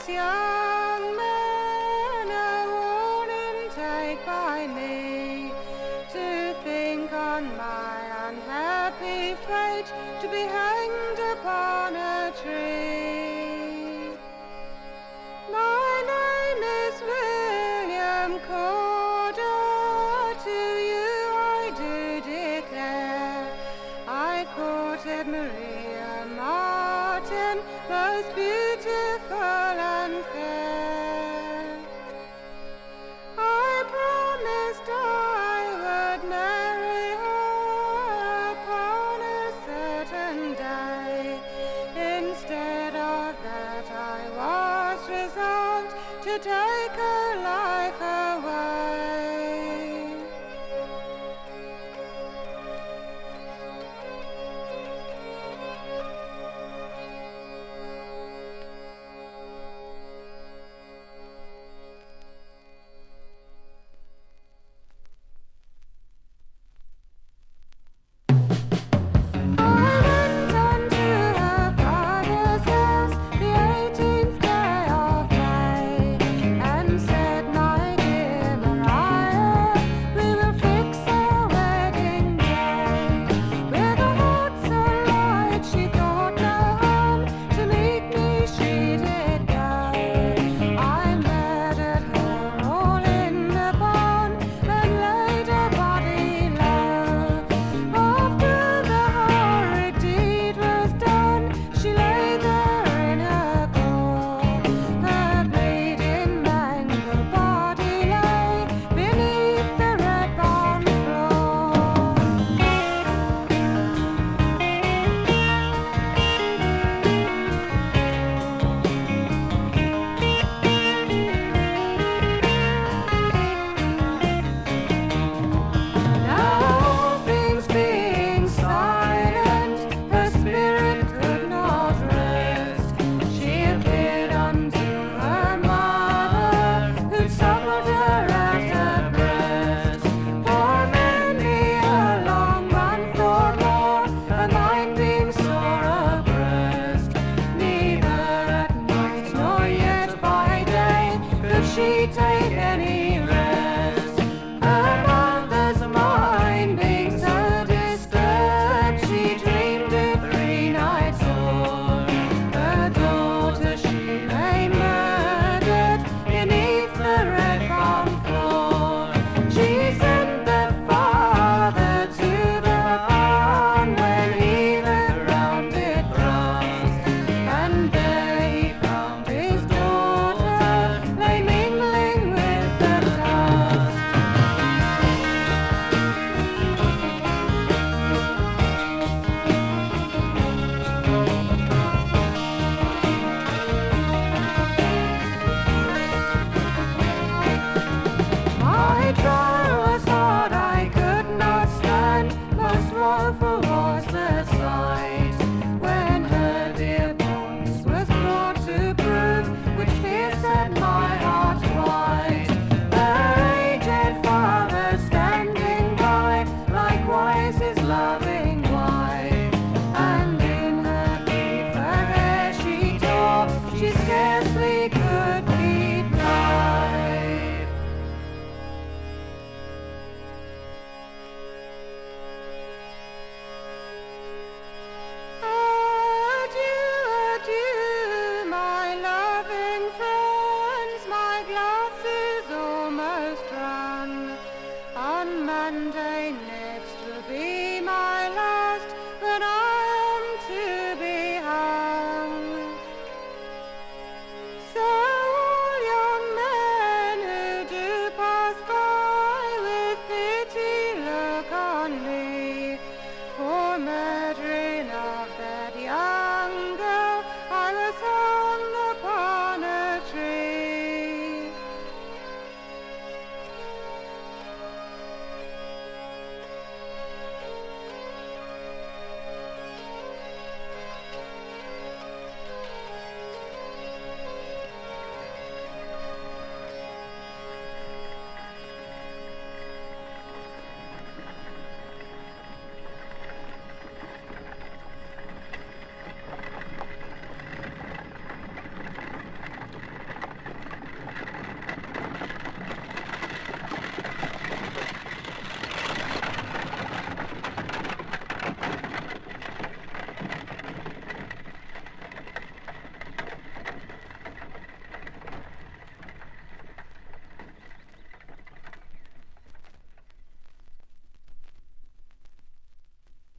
young men a warning take by me, to think on my unhappy fate to be hanged upon a tree. My name is William Corder, to you I do declare, I courted Maria Martin, most beautiful and fair. I promised I would marry her upon a certain day. Instead of that I was resolved to take her life away. She take any rest? Her mother's mind being so disturbed, she dreamed it 3 nights o'er. Her daughter she lay murdered beneath the red barn floor. She sent the father to the barn when he looked round it grass, and there he found his daughter lay mingling with the dust. My trial was hard, I could not stand, most woeful was the sight, when her dear bones was brought to prove, which fear set my heart wide. Her aged father standing by, likewise his loving wife, and in her grief her hair she tore, she scarcely could